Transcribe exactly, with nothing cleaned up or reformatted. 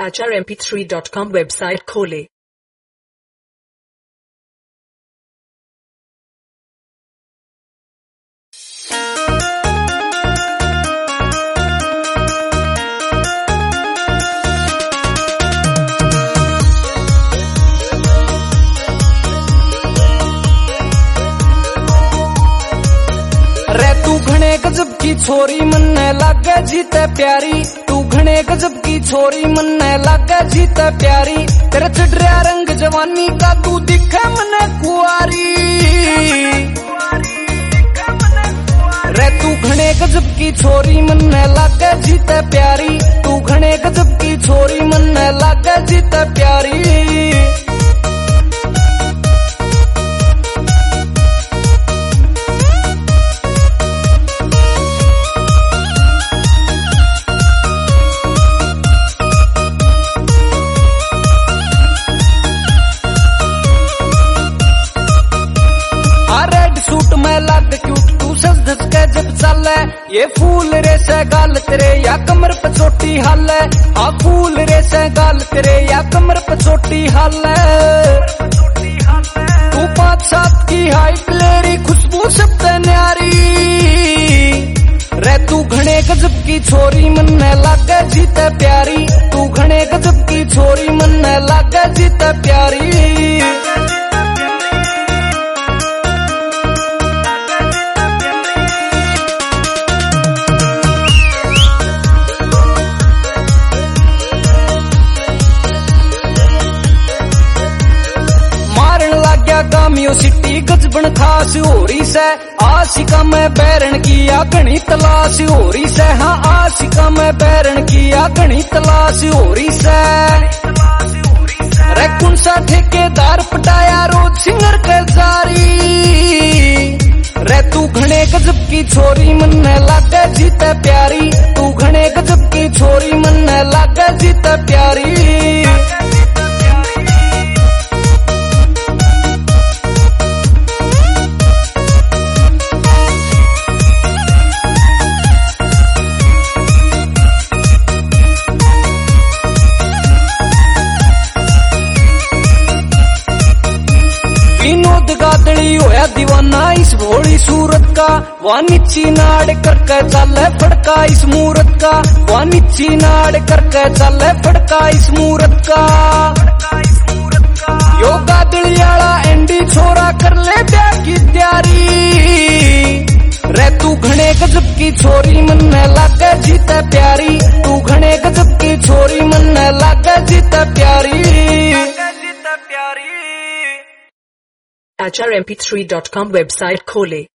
H R M P three dot com website खोलें। गजब की छोरी मन्ने लागे जीते प्यारी, तू घने गजब की छोरी मन्ने लागे जीते प्यारी। तेरे चढ़िया रंग जवानी का तू दिखे मने कुआरी रे। तू घने गजब की छोरी मन्ने लागे जीते प्यारी, तू घने गजब की छोरी मन्ने लागे जीते प्यारी। मैं लाग क्यूट तू सज धज के जब चले, ये फूल रे से गाल तेरे या कमर पे छोटी हाल है। आ फूल रे से गाल तेरे या कमर पे छोटी हाल है। तू पाँच सात की हाइट लेरी खुशबू सबसे न्यारी रे। तू घने गजब की छोरी मन्ने लागे जीते प्यारी, तू घने गजब की छोरी मन्ने लागे जीते प्यारी। गामियो सिटी गजबन खास हो रही से, आशिका में बैरन किया घनी तलाश हो रही से। हाँ आशिका में बैरन किया घनी तलाश हो रही से रे। कौन सा ठेकेदार पटाया रोज सिंगर के जारी रे। तू घने गजब की छोरी मन्ने लागे जीते प्यारी, तू घने गजब की छोरी मन्ने लागे जीते प्यारी। विनोद गादड़ी होया दीवाना इस भोली सूरत का, वह नीची नाड़ करके चले फड़का इस मूरत का। वह नीची नाड़ करके चले फड़का इस मूरत का। यो गादड़ी आला एंडी छोरा कर ले ब्याह की तैयारी रे। तू घने गजब की छोरी मन्ने लागे जीते प्यारी, तू घने गजब की छोरी मन्ने लागे जीते प्यारी। H R M P three dot com website खोलें।